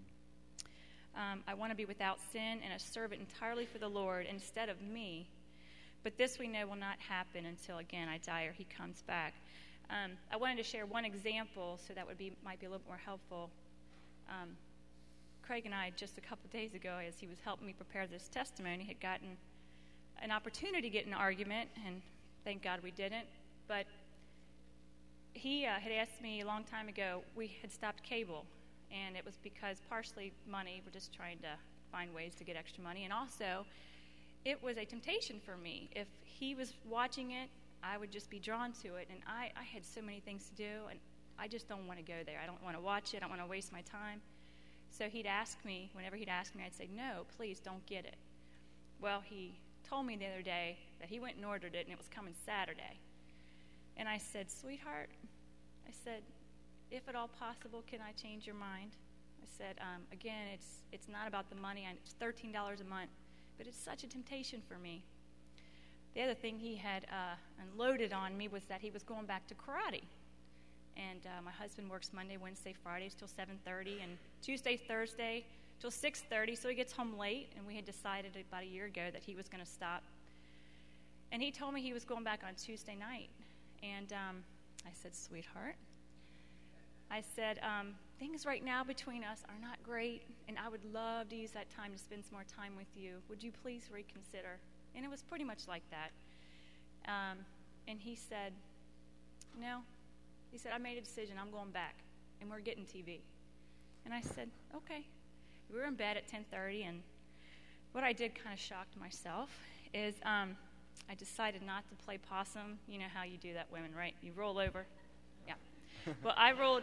Speaker 2: I want to be without sin and a servant entirely for the Lord instead of me. But this we know will not happen until, again, I die or he comes back. I wanted to share one example, so that might be a little more helpful. Craig and I, just a couple days ago, as he was helping me prepare this testimony, had gotten an opportunity to get in an argument, and thank God we didn't. But he had asked me a long time ago, we had stopped cable, and it was because partially money, we're just trying to find ways to get extra money, and also it was a temptation for me. If he was watching it, I would just be drawn to it, and I had so many things to do, and I just don't want to go there. I don't want to watch it. I don't want to waste my time. So whenever he'd ask me, I'd say, "No, please don't get it." Well, he told me the other day that he went and ordered it, and it was coming Saturday. And I said, "Sweetheart," I said, "if at all possible, can I change your mind?" I said, "Again, it's not about the money. It's $13 a month, but it's such a temptation for me." the other thing he had unloaded on me was that he was going back to karate. And my husband works Monday, Wednesday, Fridays till 7:30, and Tuesday, Thursday till 6:30, so he gets home late, and we had decided about a year ago that he was going to stop. And he told me he was going back on Tuesday night. And I said, sweetheart, I said, things right now between us are not great, and I would love to use that time to spend some more time with you. Would you please reconsider? And it was pretty much like that. And he said, no. He said, I made a decision. I'm going back, and we're getting TV. And I said, okay. We were in bed at 10:30, and what I did kind of shocked myself is I decided not to play possum. You know how you do that, women, right? You roll over. Yeah. Well, I rolled.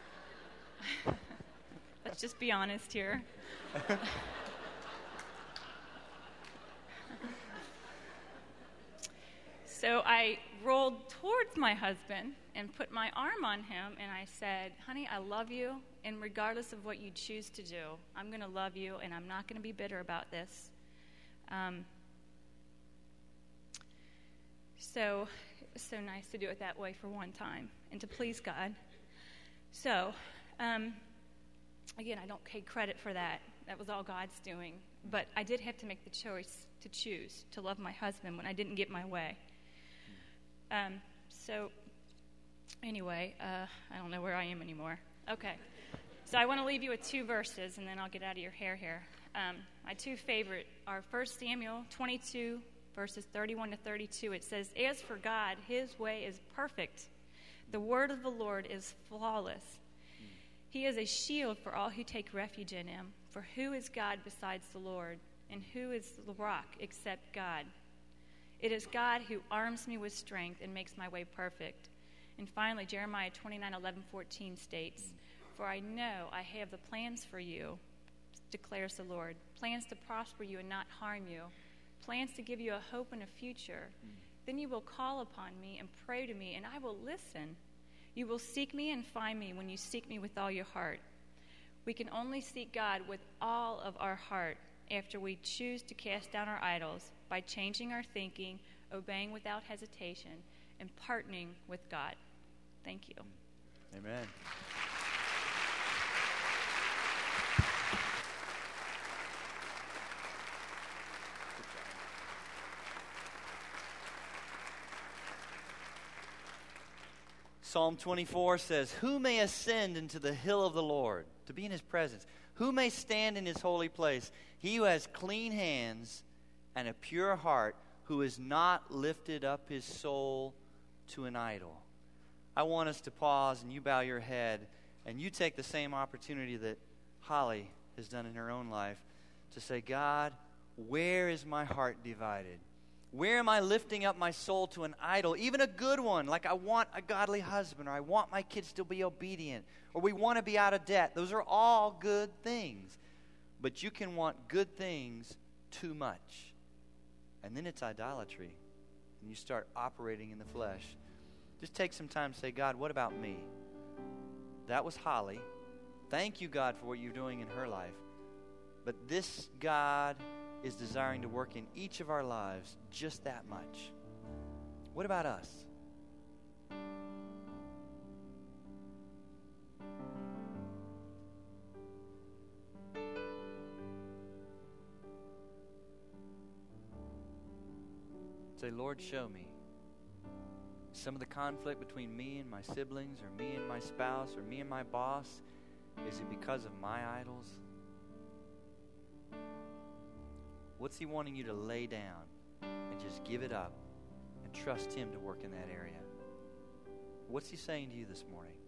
Speaker 2: Let's just be honest here. So I rolled towards my husband and put my arm on him, and I said, honey, I love you, and regardless of what you choose to do, I'm going to love you, and I'm not going to be bitter about this. So it was so nice to do it that way for one time and to please God. So, again, I don't take credit for that. That was all God's doing. But I did have to make the choice to choose to love my husband when I didn't get my way. So, anyway, I don't know where I am anymore. Okay. So I want to leave you with two verses, and then I'll get out of your hair here. My two favorite are 1 Samuel 22, verses 31 to 32. It says, as for God, his way is perfect. The word of the Lord is flawless. He is a shield for all who take refuge in him. For who is God besides the Lord? And who is the rock except God? It is God who arms me with strength and makes my way perfect. And finally, Jeremiah 29:11-14 states, for I know I have the plans for you, declares the Lord, plans to prosper you and not harm you, plans to give you a hope and a future. Then you will call upon me and pray to me, and I will listen. You will seek me and find me when you seek me with all your heart. We can only seek God with all of our heart after we choose to cast down our idols by changing our thinking, obeying without hesitation, and partnering with God. Thank you.
Speaker 1: Amen. Psalm 24 says, who may ascend into the hill of the Lord to be in his presence? Who may stand in his holy place? He who has clean hands and a pure heart, who has not lifted up his soul to an idol. I want us to pause, and you bow your head, and you take the same opportunity that Holly has done in her own life to say, God, where is my heart divided? Where am I lifting up my soul to an idol, even a good one, like I want a godly husband, or I want my kids to be obedient, or we want to be out of debt? Those are all good things. But you can want good things too much. And then it's idolatry. And you start operating in the flesh. Just take some time to say, God, what about me? That was Holly. Thank you, God, for what you're doing in her life. But this God is desiring to work in each of our lives just that much. What about us? Say, Lord, show me. Some of the conflict between me and my siblings, or me and my spouse, or me and my boss, is it because of my idols? What's he wanting you to lay down and just give it up and trust him to work in that area? What's he saying to you this morning?